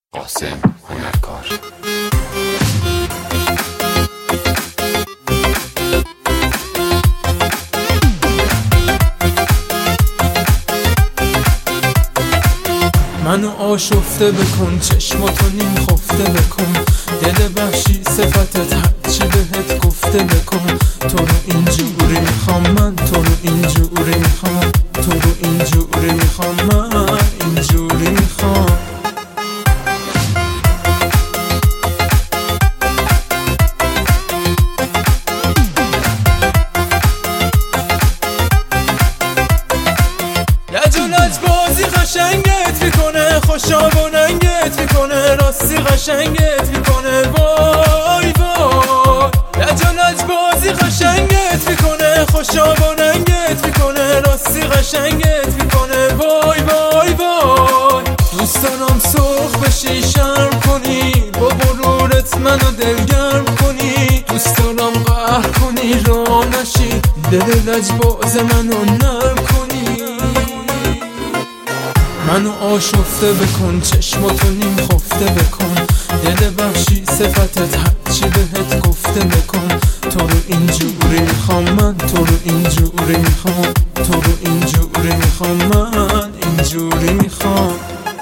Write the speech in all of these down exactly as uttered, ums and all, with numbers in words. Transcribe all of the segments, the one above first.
قاسم هنرکار. منو آشفته بکن، چشماتو نیم خفته بکن، دل بخشی صفتت هرچی بهت گفته بکن. تو رو اینجوری میخوام من، تو رو اینجوری میخوام، تو رو اینجوری میخوام من، اینجوری میخوام. لج و لج بازی قشنگت میکنه، خوشا و ننگت میکنه، راستی قشنگت میکنه. وای وای لج و لج بازی قشنگت میکنه، خوشا و ننگت میکنه، راستی قشنگت میکنه. وای وای وای دوست دارم سرخ بشی شرم کنی، با غرورت منو دلگرم کنی، دوست دارم قهر کنی را نشی، دل لجباز منو نرم کنی. منو آشفته بکن، چشماتو نیم خفته بکن، دل بخشی صفتت هرچی بهت گفته بکن. تو رو اینجوری میخوام من، تو رو اینجوری میخوام، تو رو اینجوری میخوام من، اینجوری میخوام.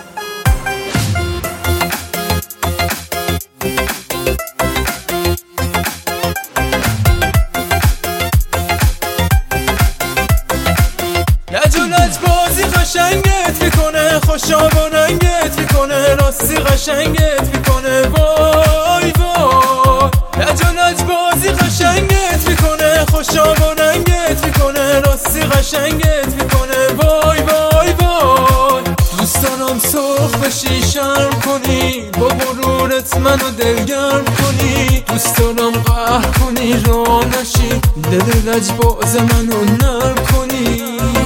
لج و لج بازی قشنگت میکنه، خوشا و ننگت میکنه، راستی قشنگت میکنه. وای وای لج و لج بازی قشنگت میکنه، خوشا و ننگت میکنه، راستی قشنگت میکنه. وای وای وای دوست دارم سرخ بشی شرم کنی، با غرورت منو دلگرم کنی، دوست دارم قهر کنی را نشی، دل لجباز منو نرم کنی.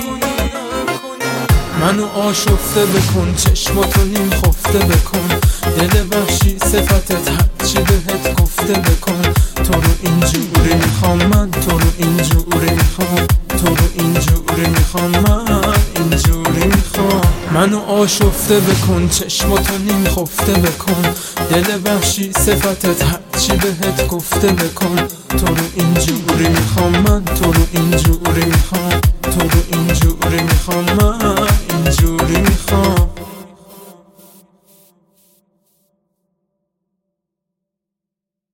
منو آشفته بکن، چشماتو نیم خفته بکن، دل بخشی صفتت هرچی بهت گفته بکن. تو رو اینجوری میخوام من، تو رو اینجوری میخوام، تو رو اینجوری میخوام من، اینجوری میخوام. منو آشفته بکن، چشماتو نیم خفته بکن، دل بخشی صفتت هرچی بهت گفته بکن. تو رو اینجوری میخوام من، تو رو اینجوری میخوام، تو رو اینجوری میخوام من.